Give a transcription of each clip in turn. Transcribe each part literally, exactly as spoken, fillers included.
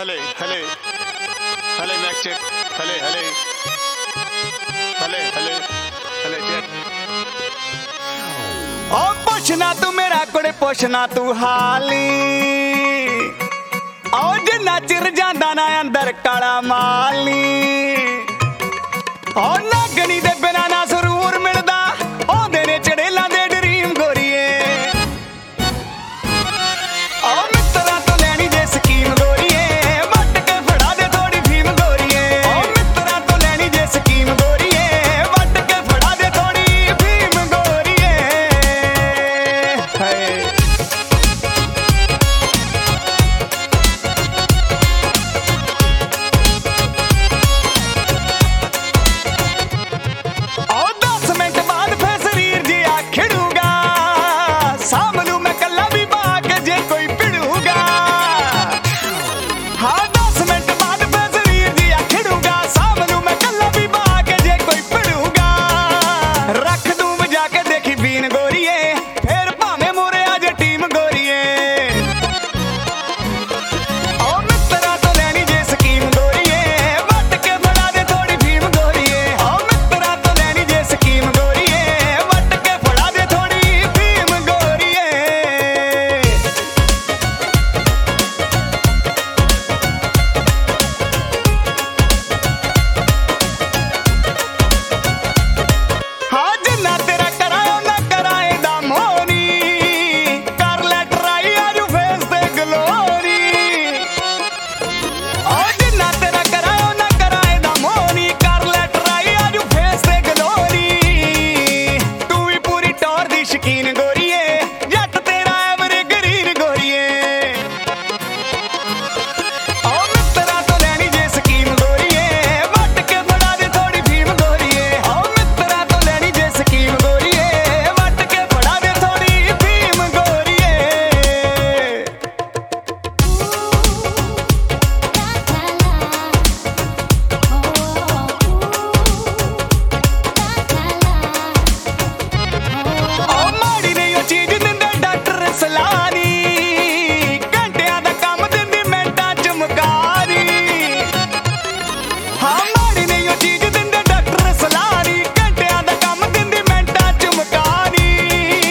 हले हले हले मैक चेक हले हले हले हले हले चेक। ओ पुछना तू मेरा कुड़े पुछना तू हाली ओ जिन्ना चिर जांदा ना अंदर काला माली ओ नागनी दे बिना ना सुरूर मिलदा ओंदे ने चड़ेलां दे ड्रीम गोरीए ओ मित्तरां तो लैनी जे स्कीम गोरीए वट के फड़ा दे थोड़ी फीम गोरीए ओ मित्तरां तो लैनी जे स्कीम गोरीए वट के फड़ा दे थोड़ी फीम गोरीए हाय।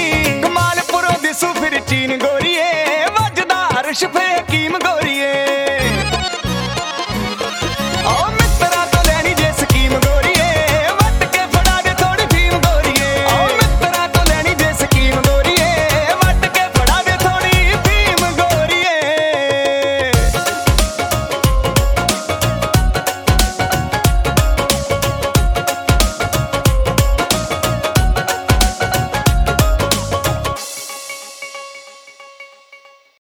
चीन गोरीए वजदा अर्श पे हकीम गोरीए।